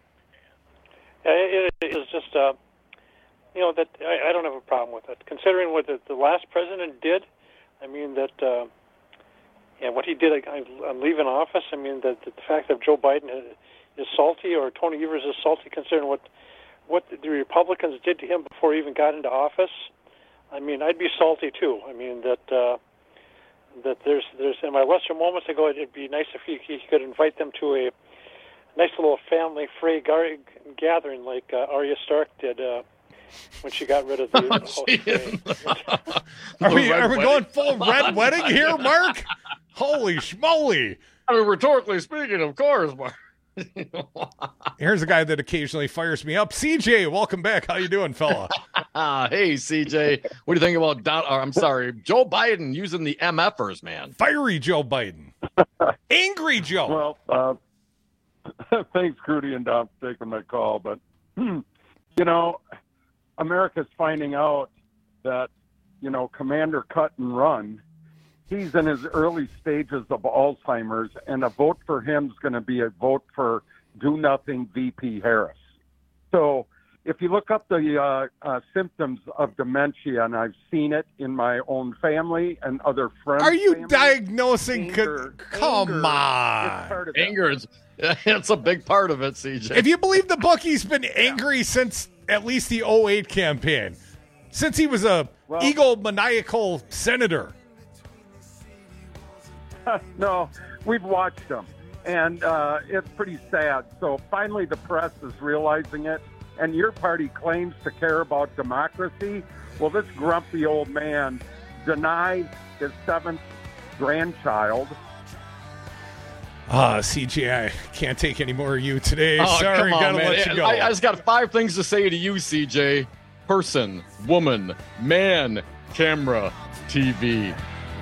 It is just, that I don't have a problem with it. Considering what the last president did, I mean, that, what he did on leaving office, I mean, the fact that Joe Biden is salty or Tony Evers is salty considering what the Republicans did to him before he even got into office, I mean, I'd be salty too. I mean, that there's in my lesser moments ago, it'd be nice if he could invite them to a nice little family free gathering like Arya Stark did when she got rid of the host. Are we going full red wedding here, Mark? Holy schmoly! I mean, rhetorically speaking, of course, Mark. Here's a guy that occasionally fires me up. CJ, welcome back. How you doing, fella? Hey, CJ. What do you think about Joe Biden using the MFers, man? Fiery Joe Biden. Angry Joe. Well, thanks, Crudy and Dom, for taking my call. But, America's finding out that, Commander Cut and Run, he's in his early stages of Alzheimer's, and a vote for him is going to be a vote for do-nothing VP Harris. So if you look up the symptoms of dementia, and I've seen it in my own family and other friends. Are you diagnosing? Come on. Anger is it's a big part of it, CJ. If you believe the book, he's been angry since at least the 2008 campaign, since he was a egomaniacal senator. No, we've watched him, and it's pretty sad. So finally the press is realizing it, and your party claims to care about democracy. Well, this grumpy old man denies his 7th grandchild. CJ, I can't take any more of you today. Oh, sorry, gotta let you go. I just got 5 things to say to you, CJ. Person, woman, man, camera, TV.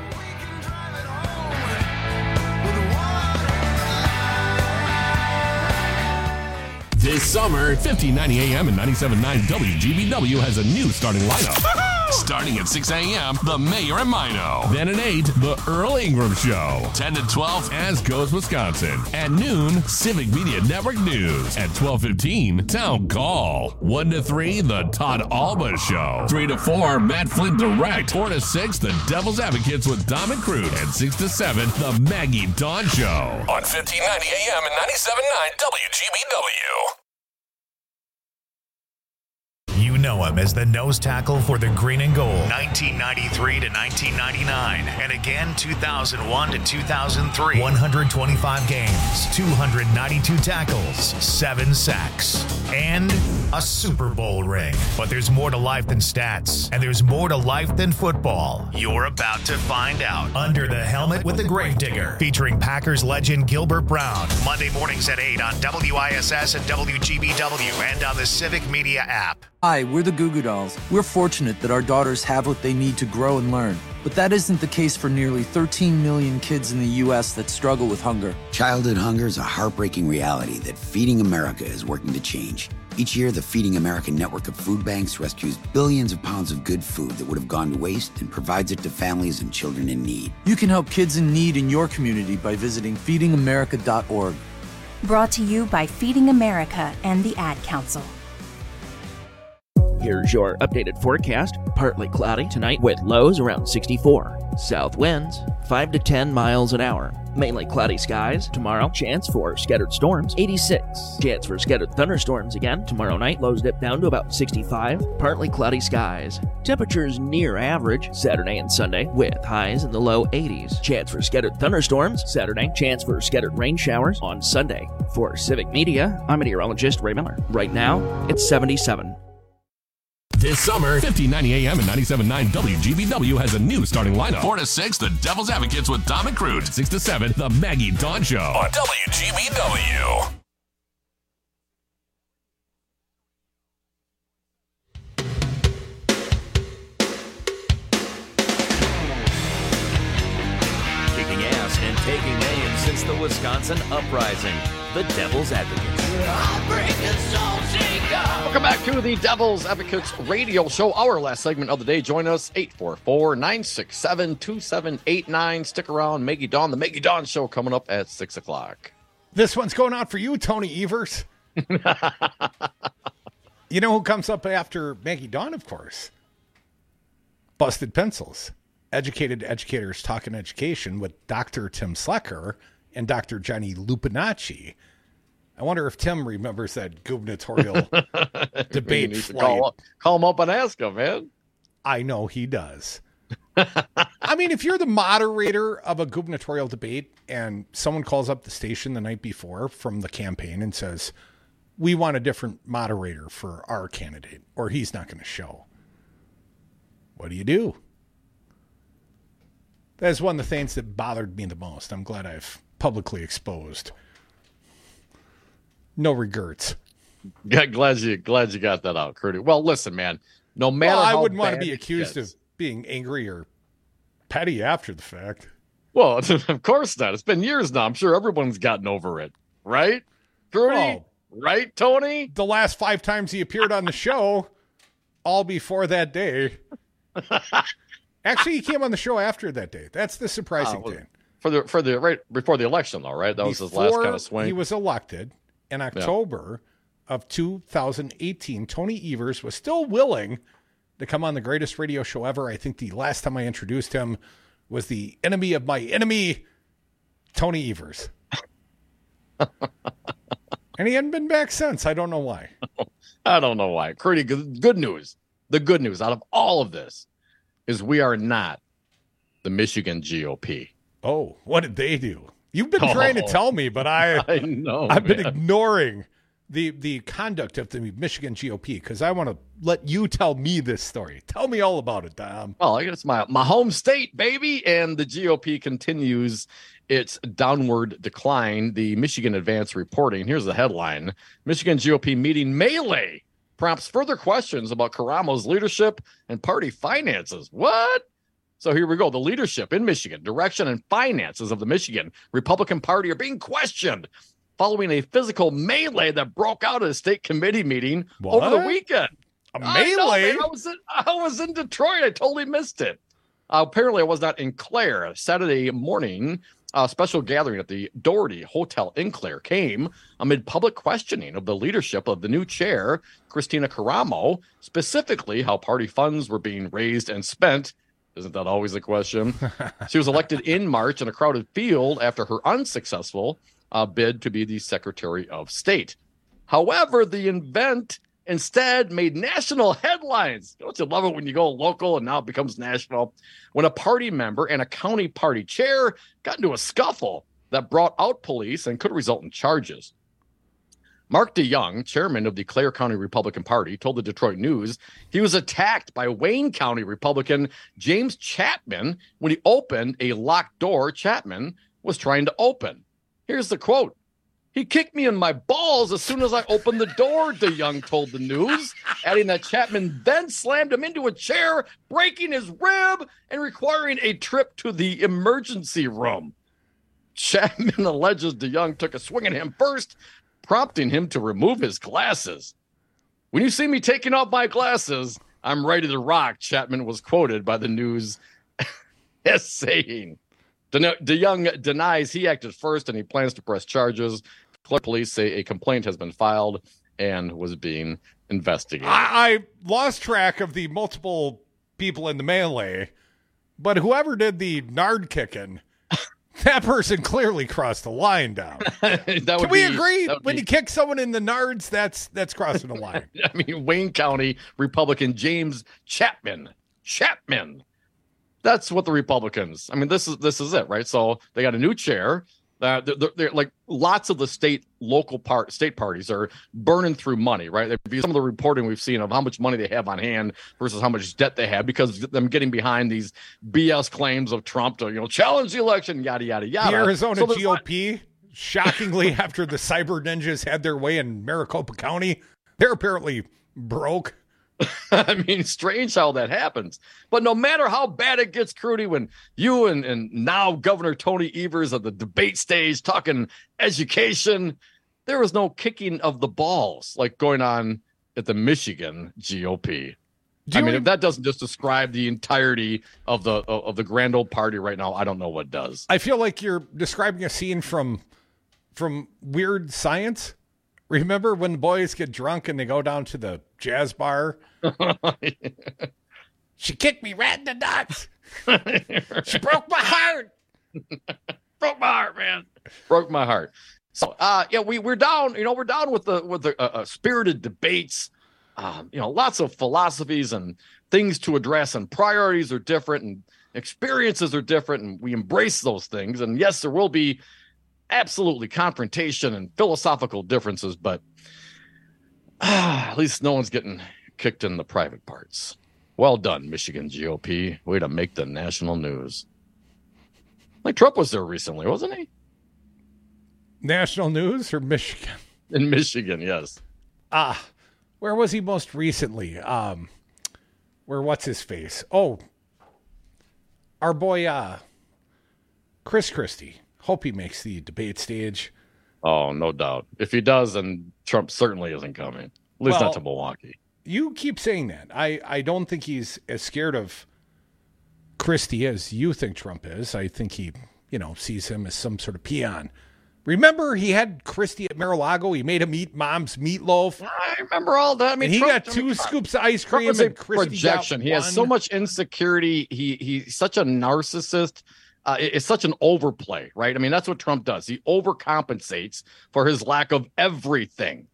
This summer, 1590 AM and 97.9 WGBW has a new starting lineup. Starting at 6 a.m., The Mayor and Mino. Then at 8, The Earl Ingram Show. 10 to 12, As Goes Wisconsin. At noon, Civic Media Network News. At 12:15, Town Call. 1 to 3, The Todd Alba Show. 3 to 4, Matt Flint Direct. 4 to 6, The Devil's Advocates with Dom and Crude. And 6 to 7, The Maggie Dawn Show. On 1590 AM and 97.9 WGBW. You know him as the nose tackle for the Green and Gold, 1993 to 1999, and again 2001 to 2003. 125 games, 292 tackles, 7 sacks, and a Super Bowl ring. But there's more to life than stats, and there's more to life than football. You're about to find out. Under the Helmet with the Gravedigger, featuring Packers legend Gilbert Brown. Monday mornings at 8 on WISS and WGBW and on the Civic Media app. Hi, we're the Goo Goo Dolls. We're fortunate that our daughters have what they need to grow and learn. But that isn't the case for nearly 13 million kids in the U.S. that struggle with hunger. Childhood hunger is a heartbreaking reality that Feeding America is working to change. Each year, the Feeding America network of food banks rescues billions of pounds of good food that would have gone to waste and provides it to families and children in need. You can help kids in need in your community by visiting feedingamerica.org. Brought to you by Feeding America and the Ad Council. Here's your updated forecast. Partly cloudy tonight with lows around 64. South winds 5 to 10 miles an hour. Mainly cloudy skies tomorrow. Chance for scattered storms 86. Chance for scattered thunderstorms again tomorrow night. Lows dip down to about 65. Partly cloudy skies. Temperatures near average Saturday and Sunday with highs in the low 80s. Chance for scattered thunderstorms Saturday. Chance for scattered rain showers on Sunday. For Civic Media, I'm meteorologist Ray Miller. Right now, it's 77. This summer, 1590 AM and 97.9 WGBW has a new starting lineup. 4 to 6, The Devil's Advocates with Dom and Crude. 6 to 7, The Maggie Dawn Show on WGBW. Kicking ass and taking names since the Wisconsin Uprising. The Devil's Advocates. Welcome back to the Devil's Advocates radio show. Our last segment of the day. Join us, 844-967-2789. Stick around. Maggie Dawn, the Maggie Dawn Show coming up at 6 o'clock. This one's going out for you, Tony Evers. You know who comes up after Maggie Dawn, of course? Busted Pencils. Educated educators talking education with Dr. Tim Slecker and Dr. Johnny Lupinacci. I wonder if Tim remembers that gubernatorial debate flight. Call him up and ask him, man. I know he does. I mean, if you're the moderator of a gubernatorial debate and someone calls up the station the night before from the campaign and says, we want a different moderator for our candidate, or he's not going to show. What do? That's one of the things that bothered me the most. I'm glad I've publicly exposed. No regrets. Glad you got that out, Curdy. Well, listen, man. No matter how I wouldn't want to be bad accused of being angry or petty after the fact. Well, of course not. It's been years now. I'm sure everyone's gotten over it, right, Curdy? Oh, right, Tony? The last 5 times he appeared on the show, all before that day. Actually, he came on the show after that day. That's the surprising thing. For the right before the election, though, right? That was his last kind of swing. He was elected in October of 2018. Tony Evers was still willing to come on the greatest radio show ever. I think the last time I introduced him was the enemy of my enemy, Tony Evers. And he hadn't been back since. I don't know why. I don't know why. Curdy, good news. The good news out of all of this is we are not the Michigan GOP. Oh, what did they do? You've been trying to tell me, but I know I've been ignoring the conduct of the Michigan GOP because I want to let you tell me this story. Tell me all about it, Dom. Well, I guess it's my home state, baby, and the GOP continues its downward decline. The Michigan Advance reporting. Here's the headline: Michigan GOP meeting melee prompts further questions about Karamo's leadership and party finances. What? So here we go. The leadership in Michigan, direction and finances of the Michigan Republican Party are being questioned following a physical melee that broke out at a state committee meeting over the weekend. A melee? I was in Detroit. I totally missed it. Apparently, I was not in Clare. Saturday morning, a special gathering at the Doherty Hotel in Clare came amid public questioning of the leadership of the new chair, Christina Karamo, specifically how party funds were being raised and spent. Isn't that always the question? She was elected in March in a crowded field after her unsuccessful bid to be the Secretary of State. However, the event instead made national headlines. Don't you love it when you go local and now it becomes national? When a party member and a county party chair got into a scuffle that brought out police and could result in charges. Mark DeYoung, chairman of the Clare County Republican Party, told the Detroit News he was attacked by Wayne County Republican James Chapman when he opened a locked door Chapman was trying to open. Here's the quote. He kicked me in my balls as soon as I opened the door, DeYoung told the News, adding that Chapman then slammed him into a chair, breaking his rib and requiring a trip to the emergency room. Chapman alleges DeYoung took a swing at him first, prompting him to remove his glasses. When you see me taking off my glasses, I'm ready to rock, Chapman was quoted by the news as saying. DeYoung denies he acted first and he plans to press charges. Clark police say a complaint has been filed and was being investigated. I lost track of the multiple people in the melee, but whoever did the nard kicking, that person clearly crossed the line down. Can we agree? When you kick someone in the nards, that's crossing the line. I mean, Wayne County Republican James Chapman. That's what the Republicans. I mean, this is it, right? So they got a new chair. They're like lots of the state parties are burning through money, right? Some of the reporting we've seen of how much money they have on hand versus how much debt they have because of them getting behind these BS claims of Trump to challenge the election, yada yada yada. The Arizona GOP, shockingly, after the cyber ninjas had their way in Maricopa County, they're apparently broke. I mean, strange how that happens. But no matter how bad it gets, Crudy, when you and now Governor Tony Evers at the debate stage talking education, there was no kicking of the balls like going on at the Michigan GOP. If that doesn't just describe the entirety of the grand old party right now, I don't know what does. I feel like you're describing a scene from Weird Science. Remember when the boys get drunk and they go down to the jazz bar? She kicked me right in the nuts. She broke my heart. Broke my heart, man. Broke my heart. So, we're down. We're down with the spirited debates. Lots of philosophies and things to address, and priorities are different, and experiences are different, and we embrace those things. And yes, there will be absolutely confrontation and philosophical differences, but at least no one's getting kicked in the private parts. Well done, Michigan GOP. Way to make the national news. Like Trump was there recently, wasn't he? National news or Michigan? In Michigan, yes. Where was he most recently? What's his face? Oh, our boy Chris Christie. Hope he makes the debate stage. Oh, no doubt. If he does, then Trump certainly isn't coming. At least not to Milwaukee. You keep saying that. I don't think he's as scared of Christie as you think Trump is. I think he, sees him as some sort of peon. Remember, he had Christie at Mar-a-Lago. He made him eat mom's meatloaf. I remember all that. I mean, and he got 2 scoops of ice cream. And Christie projection. He has so much insecurity. He's such a narcissist. It's such an overplay, right? I mean, that's what Trump does. He overcompensates for his lack of everything.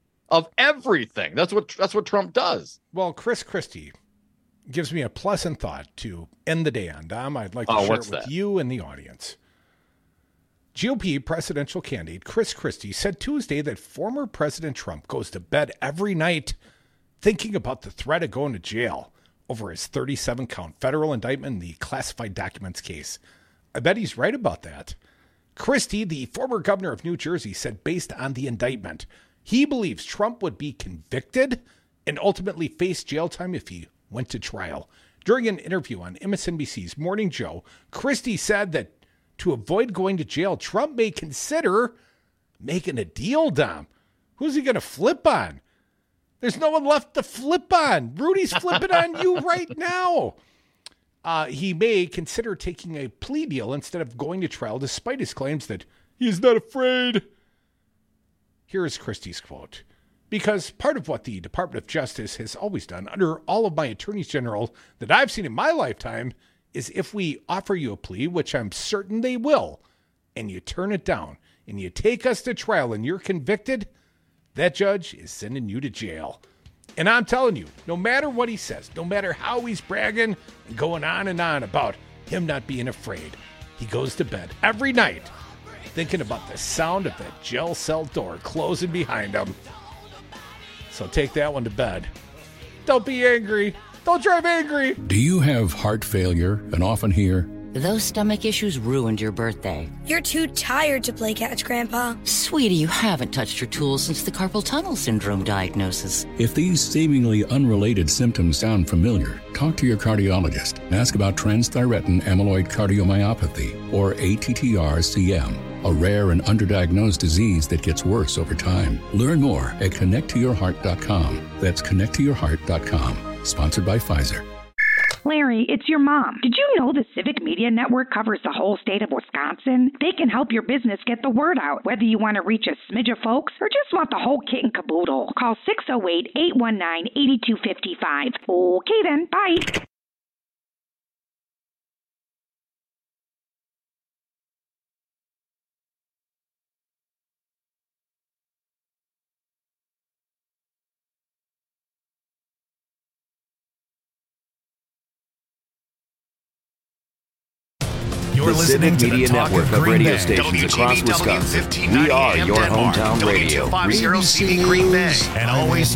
That's what Trump does. Well, Chris Christie gives me a pleasant thought to end the day on, Dom. I'd like to share it with you and the audience. GOP presidential candidate Chris Christie said Tuesday that former President Trump goes to bed every night thinking about the threat of going to jail over his 37-count federal indictment in the classified documents case. I bet he's right about that. Christie, the former governor of New Jersey, said based on the indictment, he believes Trump would be convicted and ultimately face jail time if he went to trial. During an interview on MSNBC's Morning Joe, Christie said that to avoid going to jail, Trump may consider making a deal, Dom. Who's he going to flip on? There's no one left to flip on. Rudy's flipping on you right now. He may consider taking a plea deal instead of going to trial, despite his claims that he's not afraid. Here is Christie's quote. Because part of what the Department of Justice has always done under all of my attorneys general that I've seen in my lifetime is if we offer you a plea, which I'm certain they will, and you turn it down, and you take us to trial and you're convicted, that judge is sending you to jail. And I'm telling you, no matter what he says, no matter how he's bragging and going on and on about him not being afraid, he goes to bed every night thinking about the sound of that jail cell door closing behind him. So take that one to bed. Don't be angry. Don't drive angry. Do you have heart failure and often hear, "Those stomach issues ruined your birthday"? "You're too tired to play catch, Grandpa." Sweetie, you haven't touched your tools since the carpal tunnel syndrome diagnosis. If these seemingly unrelated symptoms sound familiar, talk to your cardiologist and ask about transthyretin amyloid cardiomyopathy, or ATTR-CM. a rare and underdiagnosed disease that gets worse over time. Learn more at connecttoyourheart.com. That's connecttoyourheart.com. Sponsored by Pfizer. Larry, it's your mom. Did you know the Civic Media Network covers the whole state of Wisconsin? They can help your business get the word out, whether you want to reach a smidge of folks or just want the whole kit and caboodle. Call 608-819-8255. Okay then, bye. You're listening to the network of radio stations across Wisconsin. We are your hometown radio. 550 Green Bay. And always